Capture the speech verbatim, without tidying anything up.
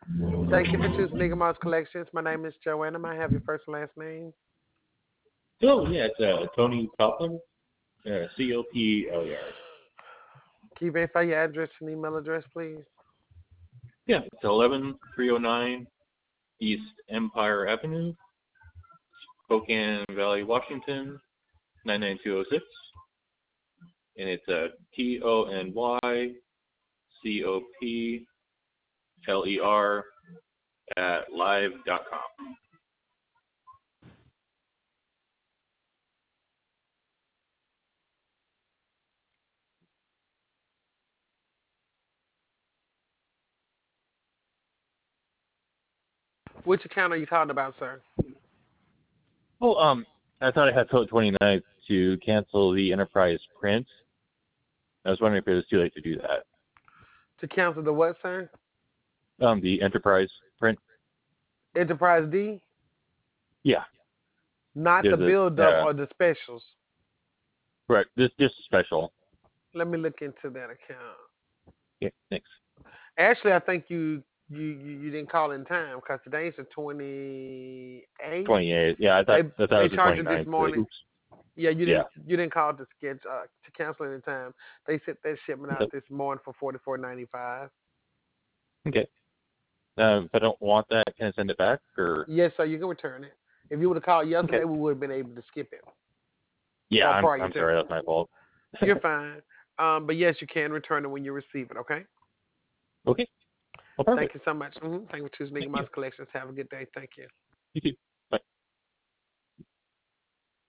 Thank you for choosing Nigga Mouse Collections. My name is Joanna. May I have your first and last name? Oh, yeah, it's uh, Tony Copeland, uh, C O P L E R. Can you verify your address and email address, please? Yeah, it's eleven three oh nine East Empire Avenue, Spokane Valley, Washington, nine nine two oh six. And it's uh, T O N Y C O P L E R at live dot com. Which account are you talking about, sir? Oh, um, I thought I had till the twenty-ninth to cancel the Enterprise print. I was wondering if it was too late to do that. To cancel the what, sir? Um, the Enterprise print. Enterprise D? Yeah, Not the there's build a up uh, or the specials. right. This this is special. Let me look into that account. Yeah, thanks. Actually, I think you you you, you didn't call in time because today's the twenty-eighth. twenty-eight. Yeah, I thought They I thought it they was the charged you this twenty-ninth. But morning. oops. Yeah, you Yeah. didn't you didn't call to schedule uh, to cancel any time. They sent that shipment out Yep. this morning for forty-four ninety-five. Okay. Um, if I don't want that, can I send it back or? Yes, sir, you can return it. If you would have called Okay. yesterday, we would have been able to skip it Yeah, or I'm prior I'm to. sorry. That's my fault. You're fine. Um, but yes, you can return it when you receive it. Okay. Okay. Well, Thank perfect. you so much. hmm Thank you for choosing Nigga Thank you. Mouse Collections. Have a good day. Thank you. You too.